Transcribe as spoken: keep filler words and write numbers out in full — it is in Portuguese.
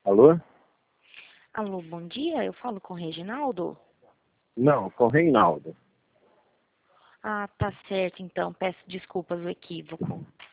Alô? Alô, bom dia. Eu falo com o Reginaldo? Não, com o Reinaldo. Ah, tá certo, então. Peço desculpas o equívoco.